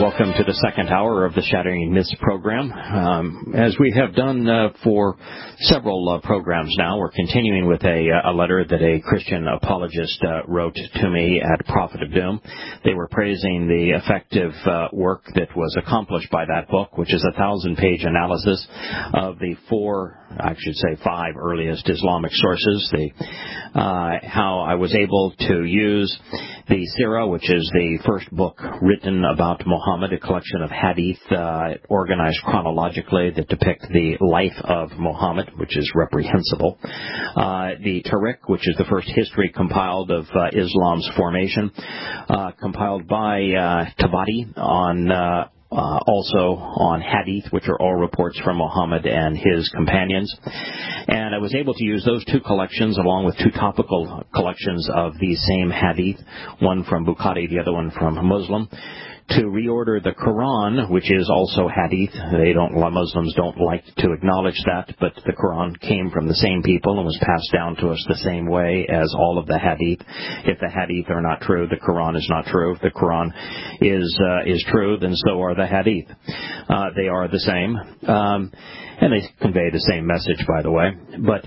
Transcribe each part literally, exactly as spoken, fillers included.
welcome to the second hour of the Shattering Myths program. Um, as we have done uh, for several uh, programs now, we're continuing with a, a letter that a Christian apologist uh, wrote to me at Prophet of Doom. They were praising the effective uh, work that was accomplished by that book, which is a thousand-page analysis of the four, I should say five earliest Islamic sources, the, uh, how I was able to use the Sirah, which is the first book written about Muhammad, a collection of hadith uh, organized chronologically that depict the life of Muhammad, which is reprehensible. Uh, the Tariq, which is the first history compiled of uh, Islam's formation, uh, compiled by uh, Tabari on uh, Uh, also on hadith, which are all reports from Muhammad and his companions. And I was able to use those two collections along with two topical collections of these same hadith, one from Bukhari, the other one from Muslim, to reorder the Quran, which is also hadith. They don't, Muslims don't like to acknowledge that, but the Quran came from the same people and was passed down to us the same way as all of the hadith. If the hadith are not true, the Quran is not true. If the Quran is uh, is true, then so are the hadith. Uh, they are the same, um, and they convey the same message, by the way. But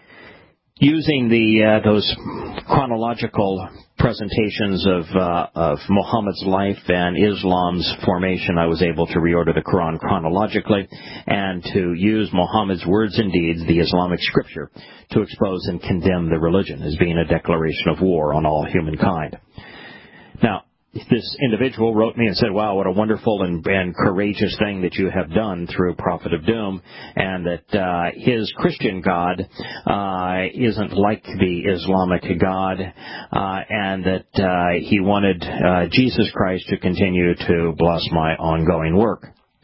using the uh, those chronological presentations of uh, of Muhammad's life and Islam's formation, I was able to reorder the Quran chronologically and to use Muhammad's words and deeds, the Islamic scripture, to expose and condemn the religion as being a declaration of war on all humankind. Now, this individual wrote me and said, wow, what a wonderful and, and courageous thing that you have done through Prophet of Doom, and that uh, his Christian God uh, isn't like the Islamic God, uh, and that uh, he wanted uh, Jesus Christ to continue to bless my ongoing work.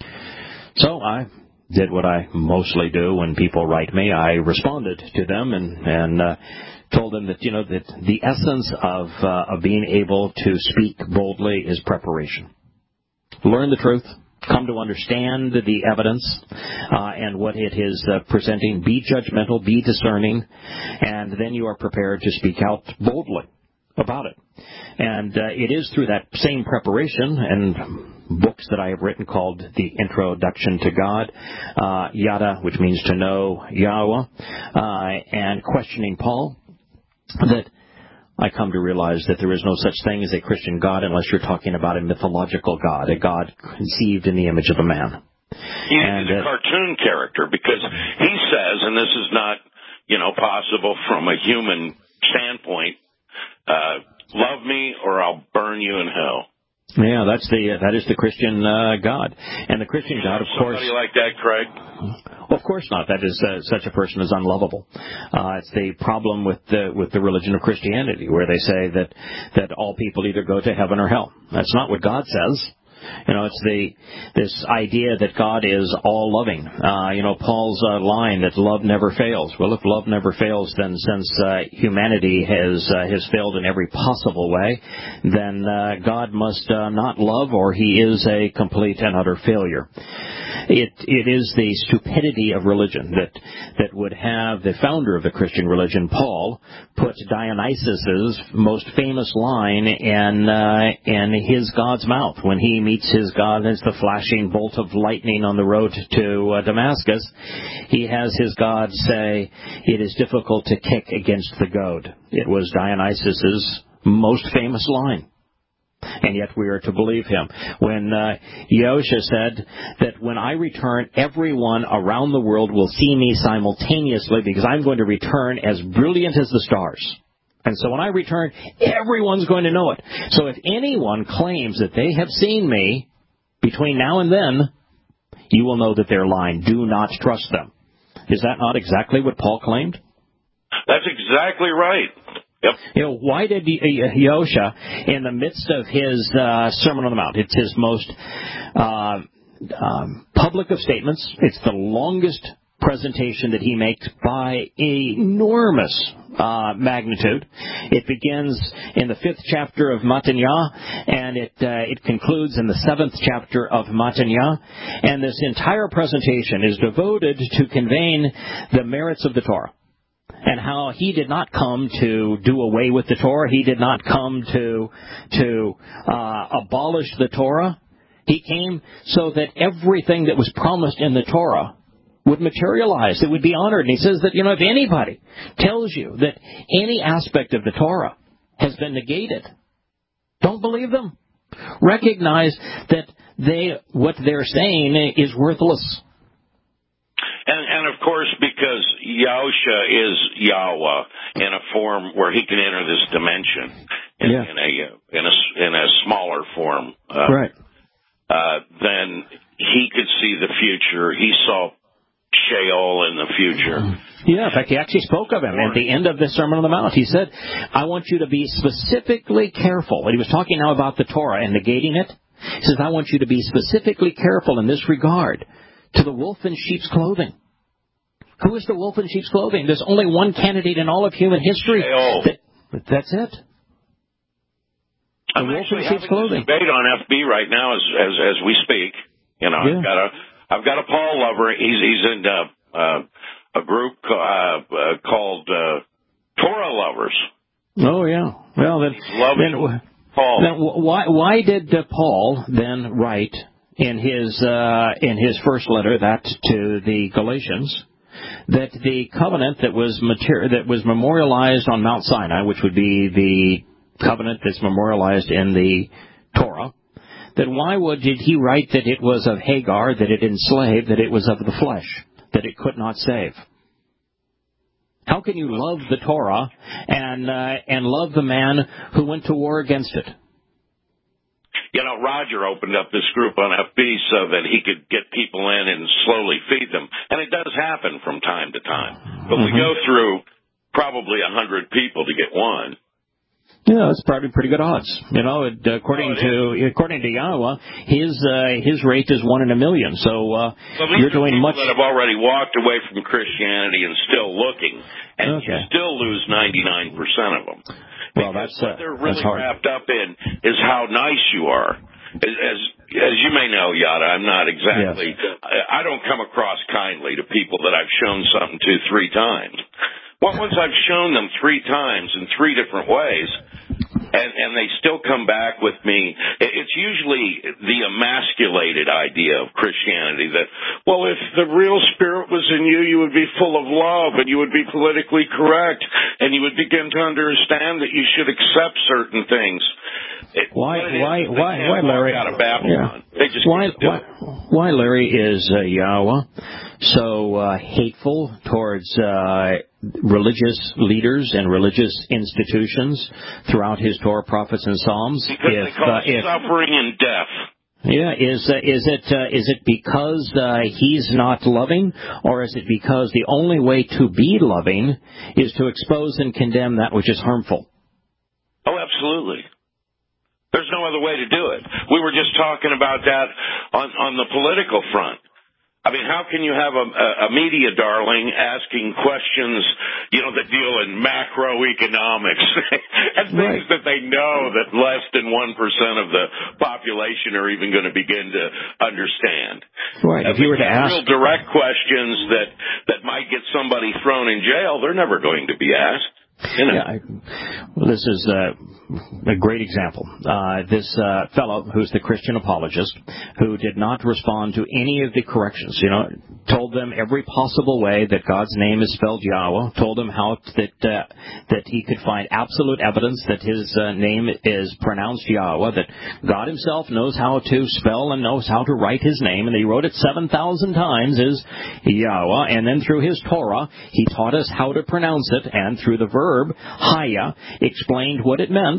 So I did what I mostly do when people write me. I responded to them and, and uh, told them that, you know, that the essence of uh, of being able to speak boldly is preparation. Learn the truth, come to understand the evidence uh, and what it is uh, presenting. Be judgmental, be discerning, and then you are prepared to speak out boldly about it. And uh, it is through that same preparation and books that I have written called The Introduction to God, uh, Yada, which means to know Yahweh, uh, and Questioning Paul, that I come to realize that there is no such thing as a Christian God unless you're talking about a mythological God, a God conceived in the image of a man. He's and, a uh, cartoon character because he says, and this is not, you know, possible from a human standpoint, uh, love me or I'll burn you in hell. Yeah, that's the uh, that is the Christian uh, God, and the Christian God, of course. Somebody like that, Craig? Well, of course not. That is uh, such a person is unlovable. Uh, it's the problem with the with the religion of Christianity, where they say that that all people either go to heaven or hell. That's not what God says. You know, it's the this idea that God is all-loving. Uh, you know, Paul's uh, line that love never fails. Well, if love never fails, then since uh, humanity has uh, has failed in every possible way, then uh, God must uh, not love, or he is a complete and utter failure. It it is the stupidity of religion that that would have the founder of the Christian religion, Paul, put Dionysus's most famous line in uh, in his God's mouth when he meets his God as the flashing bolt of lightning on the road to uh, Damascus. He has his God say, "It is difficult to kick against the goad." It was Dionysus's most famous line. And yet we are to believe him. When uh, Yahusha said that when I return, everyone around the world will see me simultaneously because I'm going to return as brilliant as the stars. And so when I return, everyone's going to know it. So if anyone claims that they have seen me between now and then, you will know that they're lying. Do not trust them. Is that not exactly what Paul claimed? That's exactly right. Yep. You know, why did Yahusha, in the midst of his uh, Sermon on the Mount, it's his most uh, um, public of statements, it's the longest presentation that he makes by enormous uh, magnitude. It begins in the fifth chapter of Matanya, and it uh, it concludes in the seventh chapter of Matanya, and this entire presentation is devoted to conveying the merits of the Torah. And how he did not come to do away with the Torah. He did not come to to uh, abolish the Torah. He came so that everything that was promised in the Torah would materialize. It would be honored. And he says that, you know, if anybody tells you that any aspect of the Torah has been negated, don't believe them. Recognize that they what they're saying is worthless. And, and of course, because Yahusha is Yahweh in a form where he can enter this dimension in, yeah. in a in a in a smaller form, uh, right? Uh, then he could see the future. He saw Sheol in the future. Yeah, in fact, he actually spoke of him at the end of the Sermon on the Mount. He said, "I want you to be specifically careful." And he was talking now about the Torah and negating it. He says, "I want you to be specifically careful in this regard to the wolf in sheep's clothing." Who is the wolf in sheep's clothing? There's only one candidate in all of human history. That, that's it. The I'm wolf actually in sheep's having clothing. this debate on F B right now as as, as we speak. You know, Yeah. I've got a I've got a Paul lover. He's he's in uh, uh, a group uh, uh, called uh, Torah Lovers. Oh yeah. Well then, then, Paul. then why why did uh, Paul then write in his uh, in his first letter that to the Galatians that the covenant that was mater- that was memorialized on Mount Sinai, which would be the covenant that's memorialized in the Torah, that why would did he write that it was of Hagar, that it enslaved, that it was of the flesh, that it could not save? How can you love the Torah and uh, and love the man who went to war against it? You know, Roger opened up this group on F B so that he could get people in and slowly feed them. And it does happen from time to time. But mm-hmm. we go through probably a hundred people to get one. Yeah, that's probably pretty good odds. You know, it, according oh, to is. according to Yahweh, his uh, his rate is one in a million. So uh, well, you're doing much. That have already walked away from Christianity and still looking, and okay. you still lose ninety-nine percent of them. Well, that's uh, what they're really that's hard. wrapped up in is how nice you are. As as, as you may know, Yada, I'm not exactly. Yes. I, I don't come across kindly to people that I've shown something to three times. Well, once I've shown them three times in three different ways, and, and they still come back with me, it's usually the emasculated idea of Christianity that, well, if the real spirit was in you, you would be full of love and you would be politically correct and you would begin to understand that you should accept certain things. Why, why, why, why, Larry? Out of Babylon. Yeah. They just why, do why, why, Larry, is uh, Yahweh so uh, hateful towards uh, religious leaders and religious institutions throughout his Torah, prophets, and Psalms? Because if, they call uh, it if, suffering and death. Yeah, is uh, is it uh, is it because uh, he's not loving, or is it because the only way to be loving is to expose and condemn that which is harmful? Oh, absolutely. There's no other way to do it. We were just talking about that on, on the political front. I mean, how can you have a, a media darling asking questions, you know, that deal in macroeconomics and things right. that they know that less than one percent of the population are even going to begin to understand? Right. If, if you were to ask real direct questions that, that might get somebody thrown in jail, they're never going to be asked. You know. Yeah, I, well, this is uh, a great example. Uh, this uh, fellow, who's the Christian apologist, who did not respond to any of the corrections, you know, told them every possible way that God's name is spelled Yahweh, told them how that uh, that he could find absolute evidence that his uh, name is pronounced Yahweh, that God himself knows how to spell and knows how to write his name, and he wrote it seven thousand times as Yahweh, and then through his Torah, he taught us how to pronounce it, and through the verb verb, Haya, explained what it meant,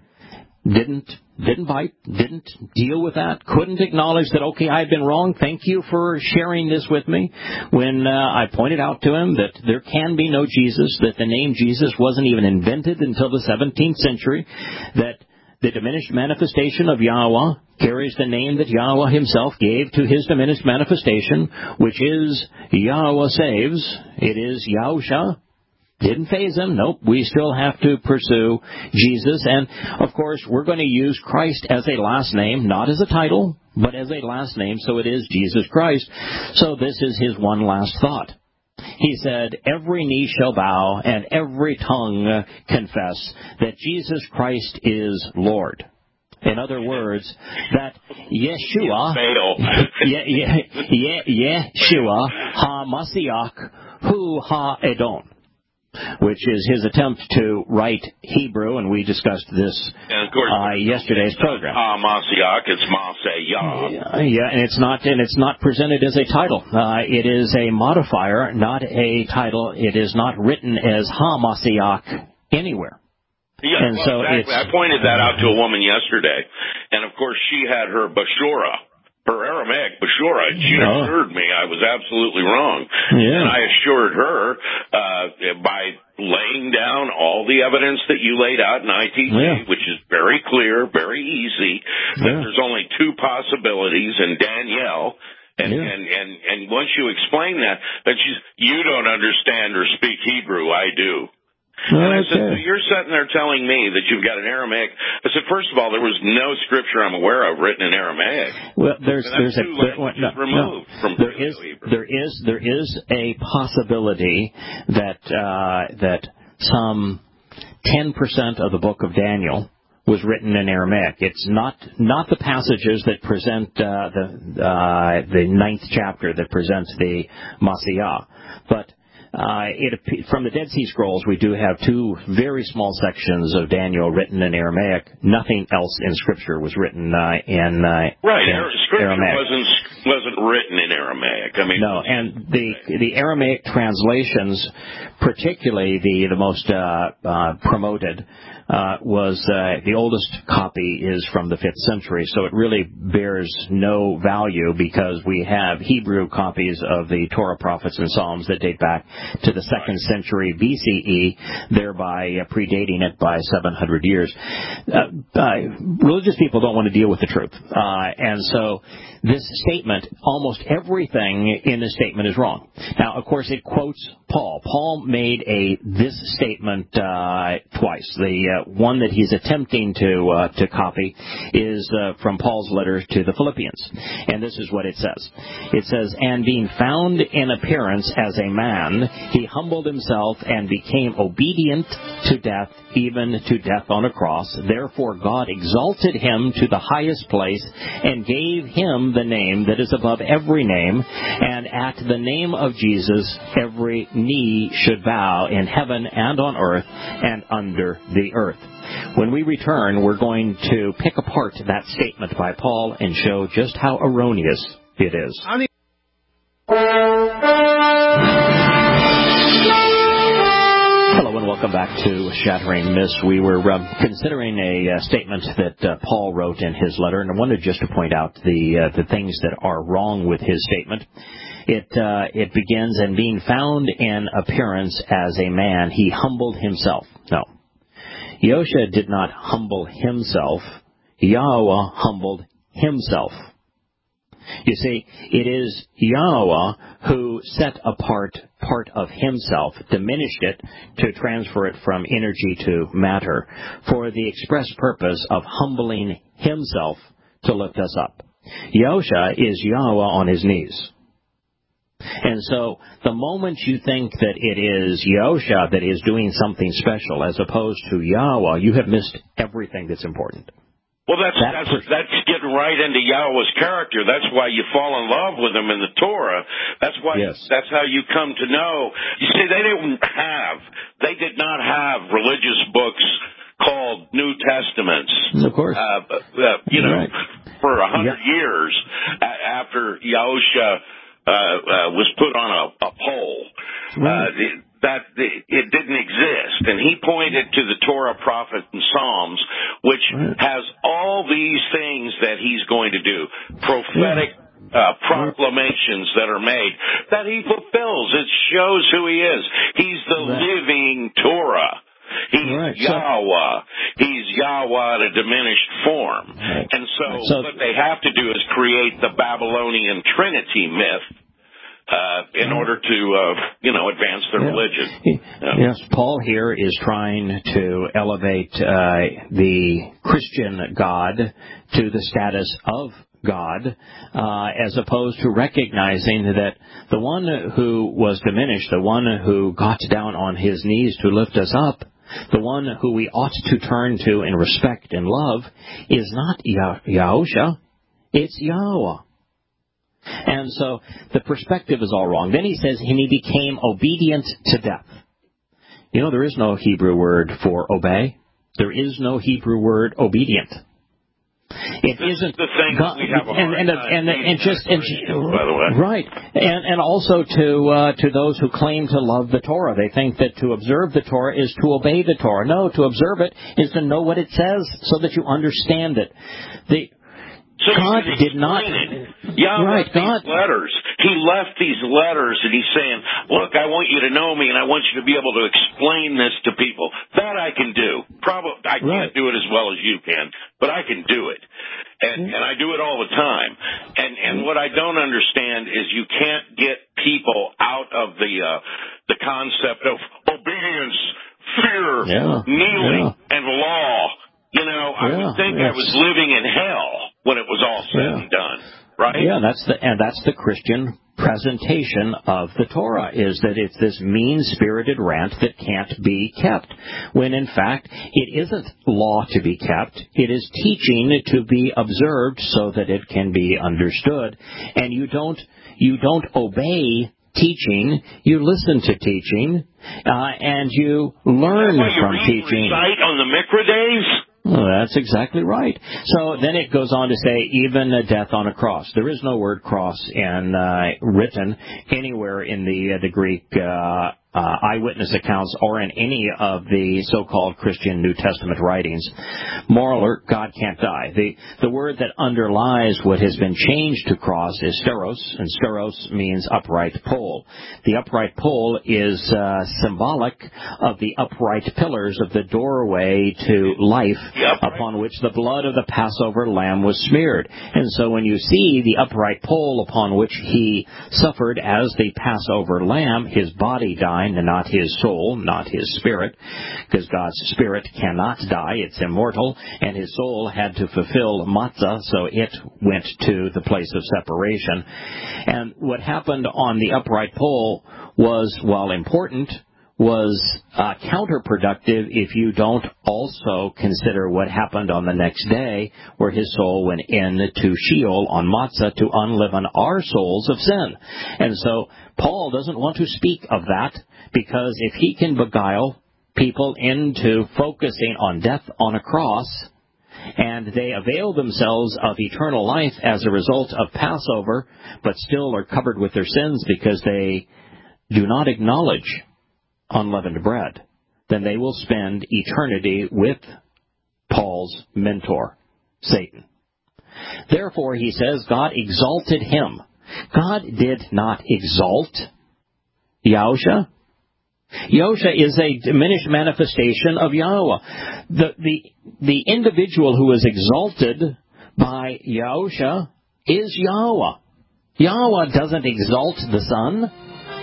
didn't didn't bite, didn't deal with that, couldn't acknowledge that, okay, I've been wrong, thank you for sharing this with me. When uh, I pointed out to him that there can be no Jesus, that the name Jesus wasn't even invented until the seventeenth century, that the diminished manifestation of Yahweh carries the name that Yahweh himself gave to his diminished manifestation, which is Yahweh saves. It is Yahusha. Didn't faze him. Nope. We still have to pursue Jesus. And, of course, we're going to use Christ as a last name, not as a title, but as a last name, so it is Jesus Christ. So this is his one last thought. He said, every knee shall bow and every tongue confess that Jesus Christ is Lord. In other words, that Yeshua, Ye- Ye- Ye- Ye- Yeshua HaMashiach Hu HaEdon, which is his attempt to write Hebrew, and we discussed this and of course, uh, yesterday's program. Ah, Mashiach, it's Masayah. Yeah, yeah, and it's not, and it's not presented as a title. Uh, it is a modifier, not a title. It is not written as HaMashiach anywhere. Yeah, and well, so exactly. it's, I pointed that out to a woman yesterday, and of course she had her Bashura, her Aramaic Bashura, and she oh. assured me I was absolutely wrong. Yeah. And I assured her uh, by laying down all the evidence that you laid out in I T G, yeah. which is very clear, very easy, that yeah. there's only two possibilities in Danielle. And, yeah. and, and, and once you explain that, then she's, you don't understand or speak Hebrew, I do. And I said, so you're sitting there telling me that you've got an Aramaic. I said, first of all, there was no scripture I'm aware of written in Aramaic. Well, there's and there's a there, no, removed no. from there is there is there is a possibility that uh, that some ten percent of the book of Daniel was written in Aramaic. It's not not the passages that present uh, the uh, the ninth chapter that presents the Masiyah, but Uh, it, from the Dead Sea Scrolls, we do have two very small sections of Daniel written in Aramaic. Nothing else in Scripture was written uh, in uh, right. In Scripture Aramaic. wasn't wasn't written in Aramaic. I mean, no, and the the Aramaic translations, particularly the the most uh, uh, promoted, uh, was uh, the oldest copy is from the fifth century. So it really bears no value because we have Hebrew copies of the Torah, Prophets, and Psalms that date back to the second century B C E, thereby uh, predating it by seven hundred years. Uh, uh, religious people don't want to deal with the truth. Uh, and so this statement, almost everything in this statement is wrong. Now, of course, it quotes Paul. Paul made a this statement uh, twice. The uh, one that he's attempting to uh, to copy is uh, from Paul's letter to the Philippians. And this is what it says. It says, and being found in appearance as a man, he humbled himself and became obedient to death, even to death on a cross. Therefore God exalted him to the highest place and gave him the name that is above every name, and at the name of Jesus every knee should bow in heaven and on earth and under the earth. When we return, we're going to pick apart that statement by Paul and show just how erroneous it is. Hello and welcome back to Shattering Myths. We were um, considering a uh, statement that uh, Paul wrote in his letter, and I wanted just to point out the uh, the things that are wrong with his statement. It uh, it begins, and being found in appearance as a man, he humbled himself. No. Yosha did not humble himself. Yahweh humbled himself. You see, it is Yahweh who set apart part of himself, diminished it to transfer it from energy to matter, for the express purpose of humbling himself to lift us up. Yosha is Yahweh on his knees. And so the moment you think that it is Yosha that is doing something special as opposed to Yahweh, you have missed everything that's important. Well, that's, that that's that's getting right into Yahweh's character. That's why you fall in love with him in the Torah. That's why. Yes. That's how you come to know. You see, they didn't have, they did not have religious books called New Testaments. Of course. Uh, uh, you know, right. for a hundred yeah. years after Yahusha uh, uh, was put on a, a pole. Right. Uh, that the, it didn't exist. And he pointed to the Torah, Prophets, and Psalms, which right. has all these things that he's going to do. Prophetic yeah. uh, proclamations that are made, that he fulfills. It shows who he is. He's the right. living Torah. He's right. Yahweh. He's Yahweh in a diminished form. Right. And so, so what they have to do is create the Babylonian Trinity myth, Uh, in order to, uh, you know, advance their yeah. religion. Yeah. Yes, Paul here is trying to elevate uh, the Christian God to the status of God, uh, as opposed to recognizing that the one who was diminished, the one who got down on his knees to lift us up, The one who we ought to turn to in respect and love is not Yah- Yahusha, it's Yahweh. And so the perspective is all wrong. Then he says, and he became obedient to death. You know, there is no Hebrew word for obey. There is no Hebrew word obedient. It this isn't the thing God, we have a and, hard and, time and, and, and just and, by the way. Right, and and also to uh, to those who claim to love the Torah, they think that to observe the Torah is to obey the Torah. No, to observe it is to know what it says so that you understand it. The So God did not. Yeah, right, left God. These letters. He left these letters, and he's saying, "Look, I want you to know me, and I want you to be able to explain this to people. That I can do. Probably I can't right. do it as well as you can, but I can do it, and and I do it all the time. And and what I don't understand is you can't get people out of the uh, the concept of obedience, fear, yeah. kneeling, yeah. and law. You know, I yeah. would think yes. I was living in hell when it was all said yeah. and done, right? Yeah, that's the and that's the Christian presentation of the Torah, is that it's this mean-spirited rant that can't be kept, when in fact it isn't law to be kept. It is teaching to be observed so that it can be understood, and you don't you don't obey teaching, you listen to teaching, uh, and you learn you from read, teaching. Recite on the Mikra days? Well, that's exactly right. So then it goes on to say, even a death on a cross. There is no word cross in uh, written anywhere in the uh, the Greek uh, uh, eyewitness accounts or in any of the so-called Christian New Testament writings. Moral alert, God can't die. The the word that underlies what has been changed to cross is steros, and steros means upright pole. The upright pole is uh, symbolic of the upright pillars of the doorway to life, Yep. upon which the blood of the Passover lamb was smeared. And so when you see the upright pole upon which he suffered as the Passover lamb, his body died and not his soul, not his spirit, because God's spirit cannot die, it's immortal, and his soul had to fulfill matzah, so it went to the place of separation. And what happened on the upright pole was, while important, was uh, counterproductive if you don't also consider what happened on the next day, where his soul went into Sheol on Matzah to unleaven our souls of sin. And so Paul doesn't want to speak of that, because if he can beguile people into focusing on death on a cross, and they avail themselves of eternal life as a result of Passover, but still are covered with their sins because they do not acknowledge unleavened bread, then they will spend eternity with Paul's mentor, Satan. Therefore, he says, God exalted him. God did not exalt Yahusha. Yahusha is a diminished manifestation of Yahweh. The, the, the individual who is exalted by Yahusha is Yahweh. Yahweh doesn't exalt the Son.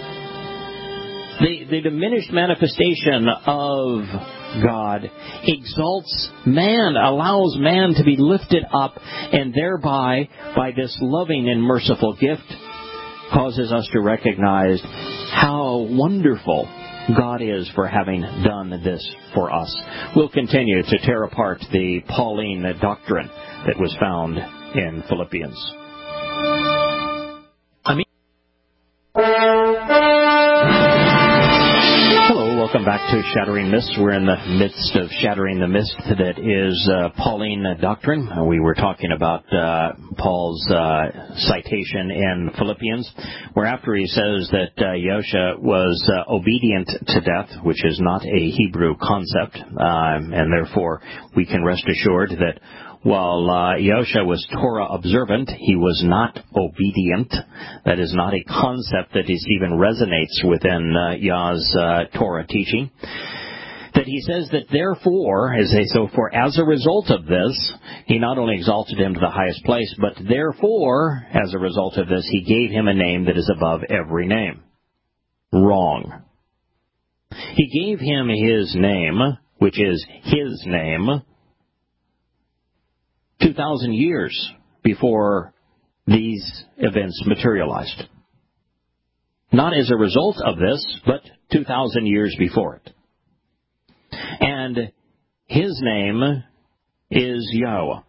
The, the diminished manifestation of God exalts man, allows man to be lifted up, and thereby, by this loving and merciful gift, causes us to recognize how wonderful God is for having done this for us. We'll continue to tear apart the Pauline doctrine that was found in Philippians. Welcome back to Shattering Myths. We're in the midst of shattering the myth that is uh, Pauline doctrine. Uh, we were talking about uh, Paul's uh, citation in Philippians, where after he says that uh, Yahusha was uh, obedient to death, which is not a Hebrew concept, um, and therefore we can rest assured that while uh, Yahusha was Torah observant, he was not obedient. That is not a concept that is even resonates within uh, Yah's uh, Torah teaching. That he says that therefore, as they so for as a result of this, he not only exalted him to the highest place, but therefore, as a result of this, he gave him a name that is above every name. Wrong. He gave him his name, which is his name, two thousand years before these events materialized. Not as a result of this, but two thousand years before it. And his name is Yahweh.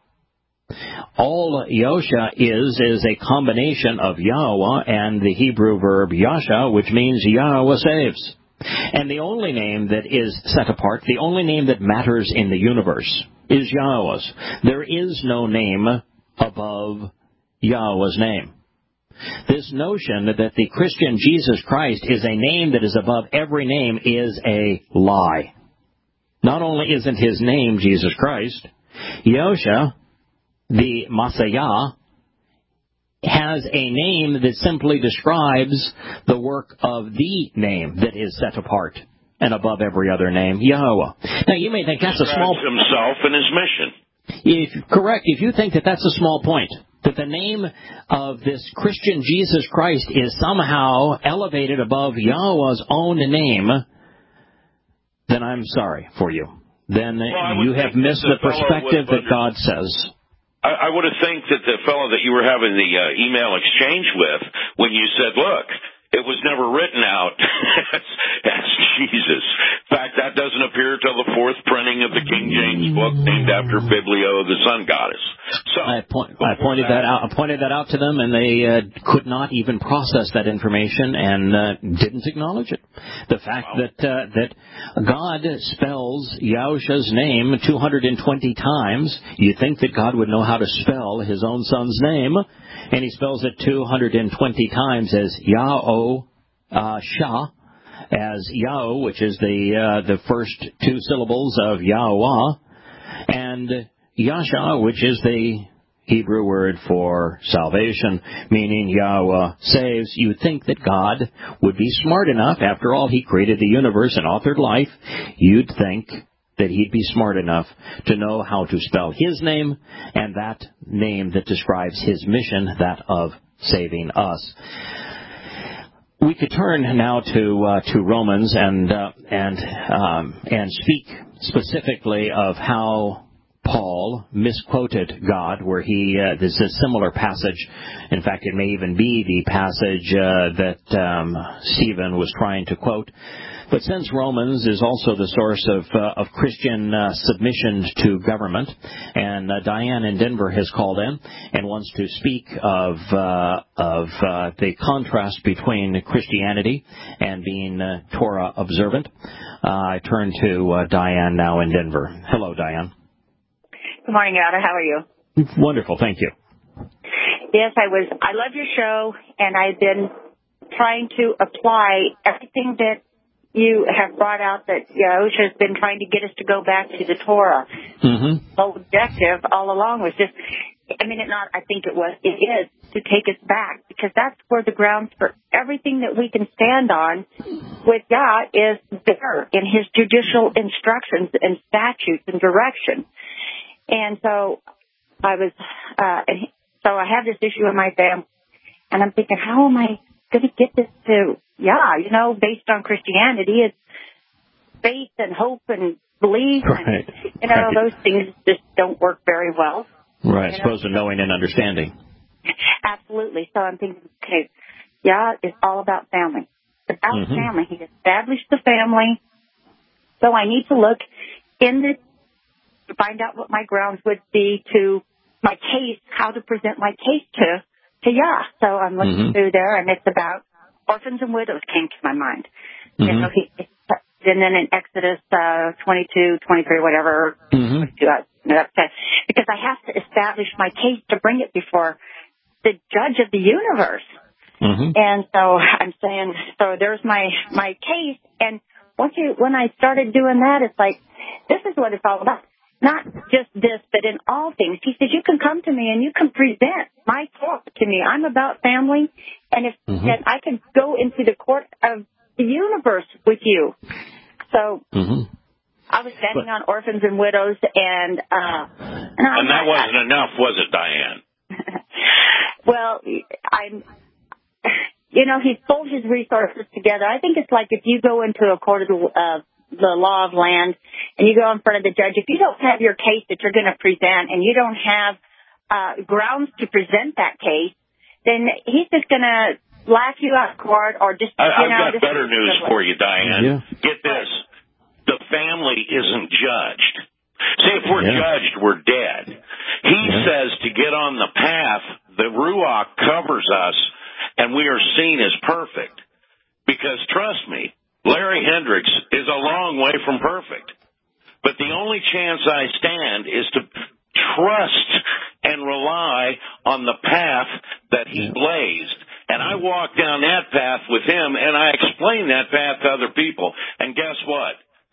All Yosha is is a combination of Yahweh and the Hebrew verb Yasha, which means Yahweh saves. And the only name that is set apart, the only name that matters in the universe, is Yahweh's. There is no name above Yahweh's name. This notion that the Christian Jesus Christ is a name that is above every name is a lie. Not only isn't his name Jesus Christ, Yosha, the Messiah, has a name that simply describes the work of the name that is set apart and above every other name, Yahweh. Now, you may think that's a small... himself and his mission. If, correct. If you think that that's a small point, that the name of this Christian Jesus Christ is somehow elevated above Yahweh's own name, then I'm sorry for you. Then well, you have missed the perspective that God says. I, I would have think that the fellow that you were having the uh, email exchange with, when you said, look, it was never written out as, as Jesus. In fact, that doesn't appear till the fourth printing of the King James book named after Biblio, the sun goddess. So I, point, I pointed that, that out. I pointed that out to them, and they uh, could not even process that information and uh, didn't acknowledge it. The fact wow. that uh, that God spells Yahusha's name two hundred twenty times, you think that God would know how to spell his own son's name, and he spells it two hundred twenty times as Yahweh uh, Shah, as Yahweh, which is the uh, the first two syllables of Yahweh, and Yasha, which is the Hebrew word for salvation, meaning Yahweh saves. You think that God would be smart enough, after all, he created the universe and authored life, you'd think that he'd be smart enough to know how to spell his name and that name that describes his mission, that of saving us. We could turn now to uh, to Romans and uh, and um, and speak specifically of how Paul misquoted God, where he, uh, there's a similar passage. In fact, it may even be the passage uh, that um, Stephen was trying to quote. But since Romans is also the source of uh, of Christian uh, submission to government, and uh, Diane in Denver has called in and wants to speak of uh, of uh, the contrast between Christianity and being uh, Torah observant, uh, I turn to uh, Diane now in Denver. Hello, Diane. Good morning, Ada. How are you? Wonderful, thank you. Yes, I was. I love your show, and I've been trying to apply everything that you have brought out that Yahusha has been trying to get us to go back to the Torah. Mm-hmm. The objective all along was just, I mean, it not, I think it was, it is to take us back, because that's where the grounds for everything that we can stand on with God is there in his judicial instructions and statutes and direction. And so I was, uh, and so I have this issue in my family, and I'm thinking, how am I going to get this to, yeah, you know, based on Christianity, it's faith and hope and belief, right. and, you know, right. those things just don't work very well. Right, as opposed to knowing and understanding. Absolutely. So I'm thinking, okay, yeah, it's all about family. It's about mm-hmm. family. He established the family, so I need to look in the to find out what my grounds would be to my case, how to present my case to, to Yah. So I'm looking mm-hmm. through there, and it's about orphans and widows came to my mind. Mm-hmm. You know, he, and then in Exodus uh, twenty-two, twenty-three, whatever, mm-hmm. because I have to establish my case to bring it before the judge of the universe. Mm-hmm. And so I'm saying, so there's my, my case. And once you, when I started doing that, it's like, this is what it's all about. Not just this, but in all things. He says, you can come to me and you can present my talk to me. I'm about family, and if mm-hmm. and I can go into the court of the universe with you. So mm-hmm. I was standing but, on orphans and widows, and uh, and, and that wasn't I, enough, was it, Diane? Well, I'm. You know, he's pulled his resources together. I think it's like if you go into a court of the uh, the law of land, and you go in front of the judge, if you don't have your case that you're going to present, and you don't have uh, grounds to present that case, then he's just going to laugh you out of court, or just, I, you know. I've got better news for you, Diane. Yeah. Get this. The family isn't judged. See, if we're yeah. judged, we're dead. He yeah. says to get on the path, the Ruach covers us, and we are seen as perfect. Because, trust me, Larry Hendricks is a long way from perfect. But the only chance I stand is to trust and rely on the path that he blazed. And I walk down that path with him, and I explain that path to other people. And guess what?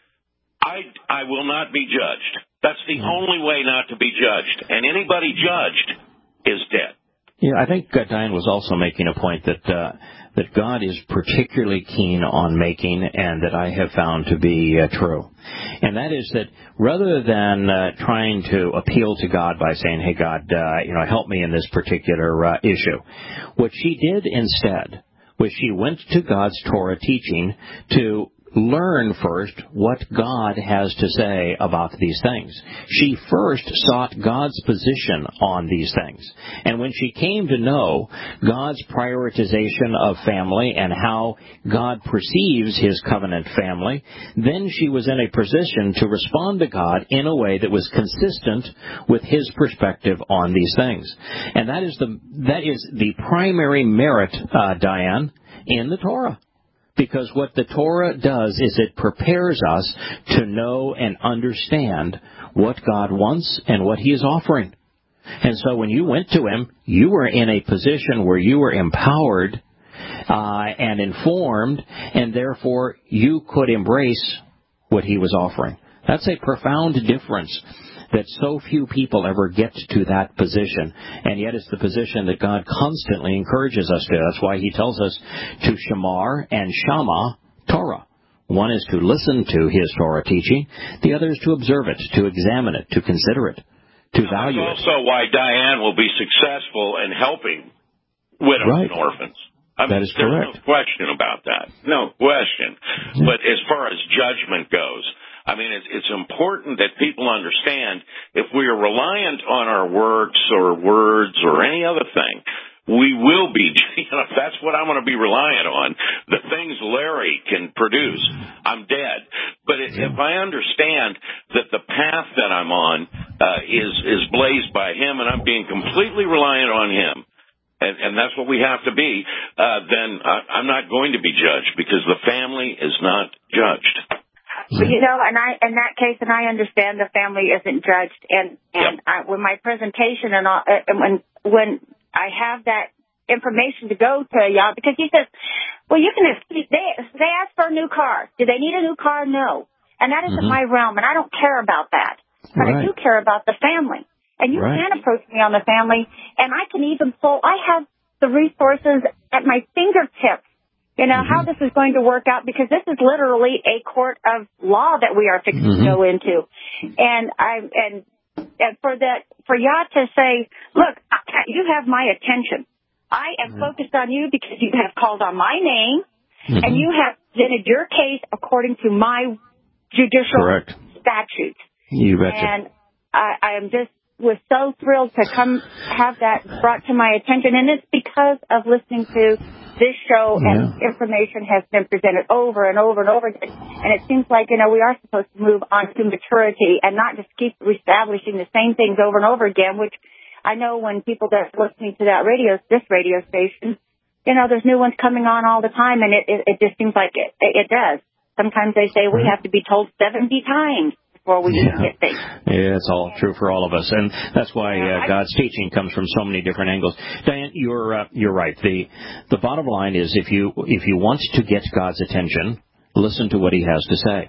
I, I will not be judged. That's the only way not to be judged. And anybody judged is dead. Yeah, I think uh, Diane was also making a point that uh, that God is particularly keen on making, and that I have found to be uh, true. And that is that rather than uh, trying to appeal to God by saying, hey, God, uh, you know, help me in this particular uh, issue, what she did instead was she went to God's Torah teaching to learn first what God has to say about these things. She first sought God's position on these things. And when she came to know God's prioritization of family and how God perceives his covenant family, then she was in a position to respond to God in a way that was consistent with his perspective on these things. And that is the that is the primary merit, uh, Diane, in the Torah. Because what the Torah does is it prepares us to know and understand what God wants and what he is offering. And so when you went to him, you were in a position where you were empowered uh, and informed, and therefore you could embrace what he was offering. That's a profound difference that so few people ever get to that position, and yet it's the position that God constantly encourages us to. That's why he tells us to shamar and shama Torah. One is to listen to his Torah teaching. The other is to observe it, to examine it, to consider it, to value it. That's also why Diane will be successful in helping widows right. and orphans. I mean, that is there's correct. no question about that. No question. Yeah. But as far as judgment goes, I mean, it's, it's important that people understand if we are reliant on our works or words or any other thing, we will be, you know, if that's what I'm going to be reliant on, the things Larry can produce, I'm dead. But if I understand that the path that I'm on uh, is, is blazed by him and I'm being completely reliant on him, and, and that's what we have to be, uh, then I, I'm not going to be judged because the family is not judged. You know, and I, in that case, and I understand the family isn't judged. And, and yep. I, when my presentation and all, and when, when I have that information to go to y'all, because he says, well, you can, they, they ask for a new car. Do they need a new car? No. And that isn't mm-hmm. my realm, and I don't care about that. But right. I do care about the family. And you right. can approach me on the family, and I can even pull, I have the resources at my fingertips. You know, mm-hmm. how this is going to work out, because this is literally a court of law that we are fixing mm-hmm. to go into. And I, and, and for that, for Yah to say, look, you have my attention. I am mm-hmm. focused on you because you have called on my name mm-hmm. and you have presented your case according to my judicial Correct. statutes. You betcha. And I, I am just, was so thrilled to come have that brought to my attention. And it's because of listening to this show yeah. and information has been presented over and over and over again. And it seems like, you know, we are supposed to move on to maturity and not just keep reestablishing the same things over and over again, which I know when people that are listening to that radio, this radio station, you know, there's new ones coming on all the time, and it, it, it just seems like it, it does. Sometimes they say we have to be told seventy times before we yeah. can get things. Yeah, it's all true for all of us, and that's why uh, God's teaching comes from so many different angles. Diane, you're uh, you're right. the The bottom line is, if you if you want to get God's attention, listen to what He has to say.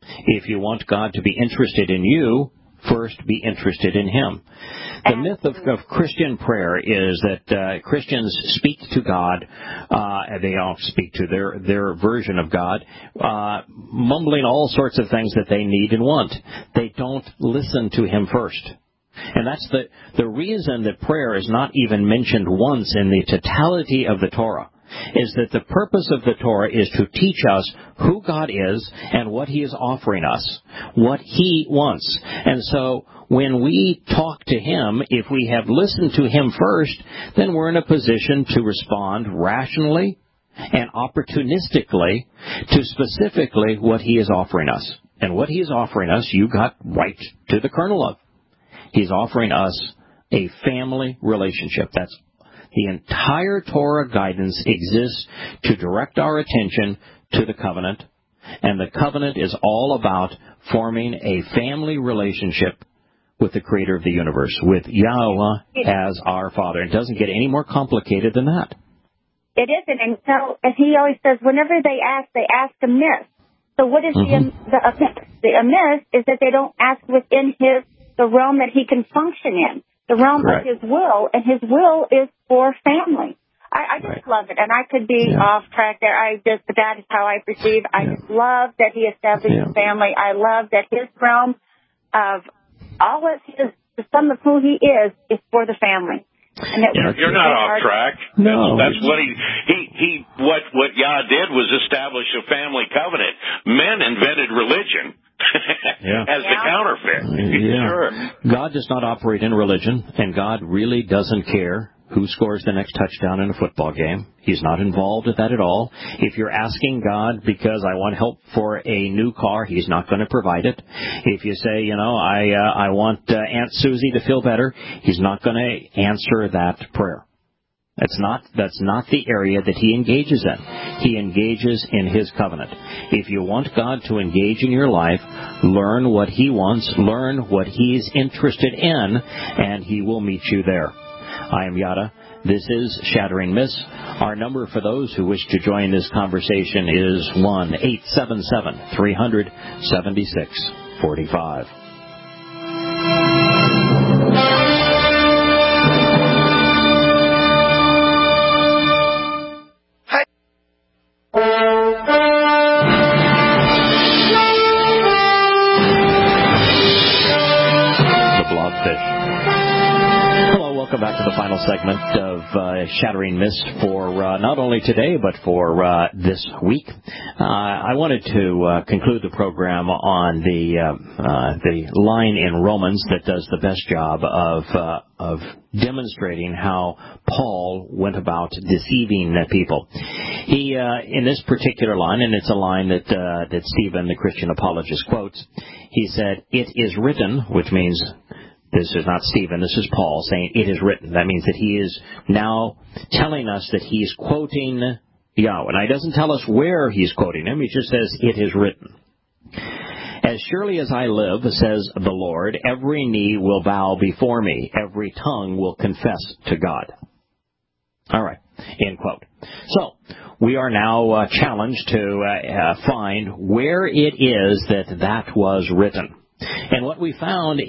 If you want God to be interested in you, first be interested in Him. The myth of, of Christian prayer is that uh, Christians speak to God, uh, they all speak to their, their version of God, uh, mumbling all sorts of things that they need and want. They don't listen to Him first. And that's the, the reason that prayer is not even mentioned once in the totality of the Torah, is that the purpose of the Torah is to teach us who God is and what He is offering us, what He wants. And so when we talk to Him, if we have listened to Him first, then we're in a position to respond rationally and opportunistically to specifically what He is offering us. And what he's offering us, you got right to the kernel of. He's offering us a family relationship. That's the entire Torah guidance exists to direct our attention to the covenant. And the covenant is all about forming a family relationship with the creator of the universe, with Yahweh as our Father. It doesn't get any more complicated than that. It isn't. And so, as he always says, whenever they ask, they ask amiss. So what is mm-hmm. the, the amiss? The amiss is that they don't ask within his the realm that he can function in, the realm right. of his will, and his will is for family. I, I just right. love it, and I could be yeah. off track there. I just, but that is how I perceive. I yeah. just love that he established yeah. a family. I love that his realm of all of his, the sum of who he is, is for the family. And that yeah, you're not off track. No, that's, that's what he he he. What what Yah did was establish a family covenant. Men invented religion yeah. as yeah. the counterfeit. Yeah. Sure. God does not operate in religion, and God really doesn't care who scores the next touchdown in a football game. He's not involved with that at all. If you're asking God because I want help for a new car, he's not going to provide it. If you say, you know, I uh, I want uh, Aunt Susie to feel better, he's not going to answer that prayer. That's not that's not the area that he engages in. He engages in his covenant. If you want God to engage in your life, learn what he wants, learn what he's interested in, and he will meet you there. I am Yada. This is Shattering Myths. Our number for those who wish to join this conversation is one eight seven seven, three hundred, seventy-six forty-five. Welcome back to the final segment of uh, Shattering Myths for uh, not only today, but for uh, this week. Uh, I wanted to uh, conclude the program on the uh, uh, the line in Romans that does the best job of uh, of demonstrating how Paul went about deceiving people. He, uh, in this particular line, and it's a line that uh, that Stephen, the Christian apologist, quotes, he said, "It is written," which means this is not Stephen, this is Paul saying it is written. That means that he is now telling us that he's quoting Yahweh. Now, he doesn't tell us where he's quoting him. He just says it is written. "As surely as I live, says the Lord, every knee will bow before me. Every tongue will confess to God." All right, end quote. So, we are now uh, challenged to uh, uh, find where it is that that was written. And what we found is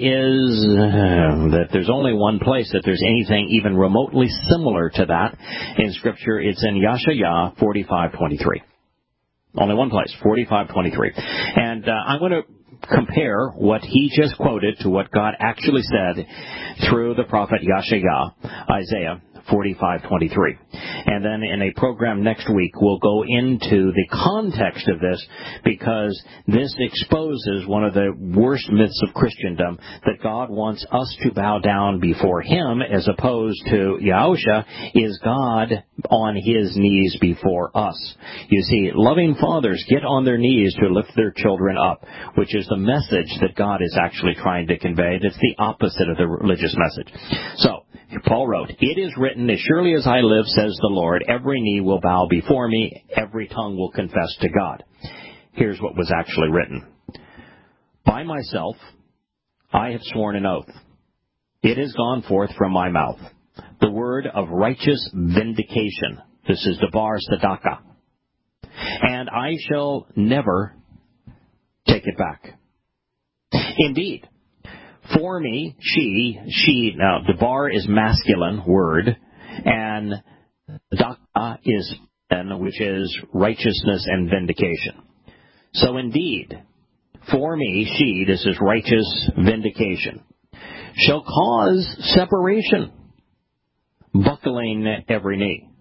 uh, that there's only one place that there's anything even remotely similar to that in Scripture. It's in Yashayah forty-five twenty-three. Only one place, forty-five twenty-three. And uh, I'm going to compare what he just quoted to what God actually said through the prophet Yashayah, Isaiah forty-five twenty-three. And then in a program next week, we'll go into the context of this, because this exposes one of the worst myths of Christendom, that God wants us to bow down before him, as opposed to Yahusha is God on his knees before us. You see, loving fathers get on their knees to lift their children up, which is the message that God is actually trying to convey. It's the opposite of the religious message. So, Paul wrote, "It is written, as surely as I live, says the Lord, every knee will bow before me, every tongue will confess to God." Here's what was actually written. "By myself I have sworn an oath. It has gone forth from my mouth, the word of righteous vindication." This is Devar Tzedakah. "And I shall never take it back. Indeed, for me, she, she, now, Devar is masculine word, and Daka is feminine, which is righteousness and vindication. So indeed, for me, she, this is righteous vindication, shall cause separation, buckling every knee.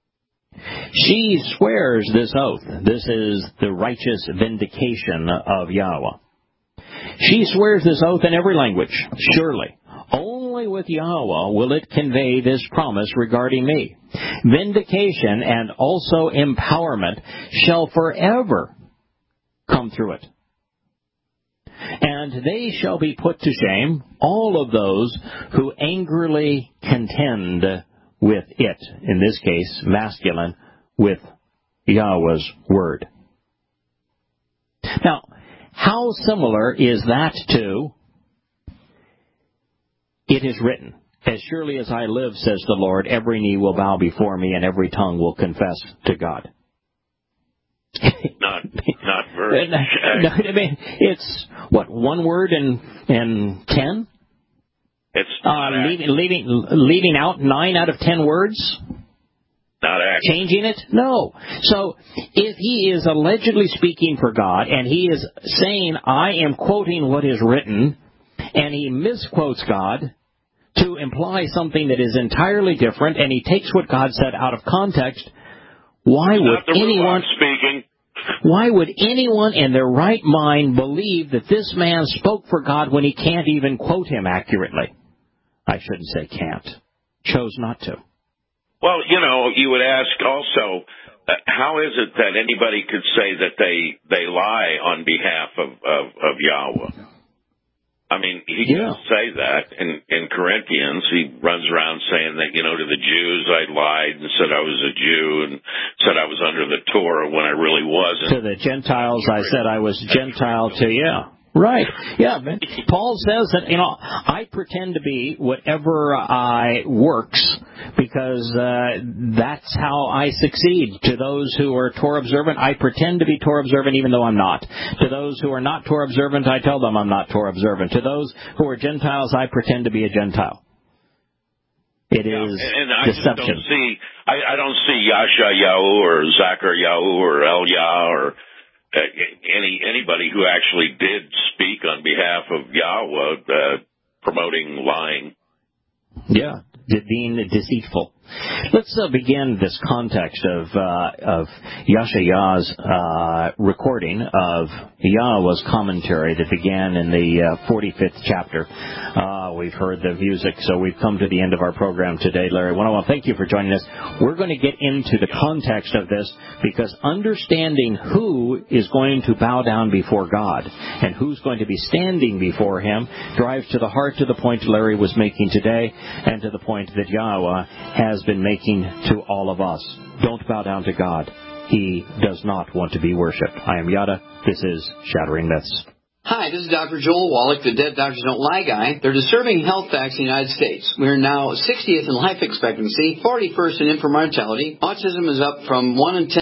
She swears this oath. This is the righteous vindication of Yahweh. She swears this oath in every language. Surely, only with Yahweh will it convey this promise regarding me. Vindication and also empowerment shall forever come through it. And they shall be put to shame, all of those who angrily contend with it, in this case, masculine, with Yahweh's word. Now, how similar is that to, it is written, as surely as I live, says the Lord, every knee will bow before me and every tongue will confess to God. Not, not very. no, I mean, it's, what, one word in, in ten? It's uh, leaving, leaving, leaving out nine out of ten words? Not accurate. Changing it? No. So, if he is allegedly speaking for God, and he is saying, I am quoting what is written, and he misquotes God to imply something that is entirely different, and he takes what God said out of context, why would anyone speaking? Why would anyone in their right mind believe that this man spoke for God when he can't even quote him accurately? I shouldn't say can't. Chose not to. Well, you know, you would ask also, uh, how is it that anybody could say that they they lie on behalf of, of, of Yahweh? I mean, he yeah. does say that in, in Corinthians. He runs around saying that, you know, to the Jews I lied and said I was a Jew and said I was under the Torah when I really wasn't. To the Gentiles I said I was Gentile to, yeah. Right. Yeah. Paul says that, you know, I pretend to be whatever I works because uh, that's how I succeed. To those who are Torah observant, I pretend to be Torah observant even though I'm not. To those who are not Torah observant, I tell them I'm not Torah observant. To those who are Gentiles, I pretend to be a Gentile. It yeah, is and I deception. Just don't see, I, I don't see Yashayahu or Zachariahu or Elia or Uh, any anybody who actually did speak on behalf of Yahweh uh, promoting lying. Yeah, being deceitful. Let's uh, begin this context of uh, of Yashaya's uh, recording of Yahweh's commentary that began in the uh, forty-fifth chapter. Uh, we've heard the music, so we've come to the end of our program today, Larry. Well, I want to thank you for joining us. We're going to get into the context of this because understanding who is going to bow down before God and who's going to be standing before Him drives to the heart to the point Larry was making today and to the point that Yahweh has been making to all of us. Don't bow down to God. He does not want to be worshipped. I am Yada. This is Shattering Myths. Hi, this is Doctor Joel Wallach, the Dead Doctors Don't Lie guy. They're disturbing health facts in the United States. We are now sixtieth in life expectancy, forty-first in infant mortality. Autism is up from one in ten.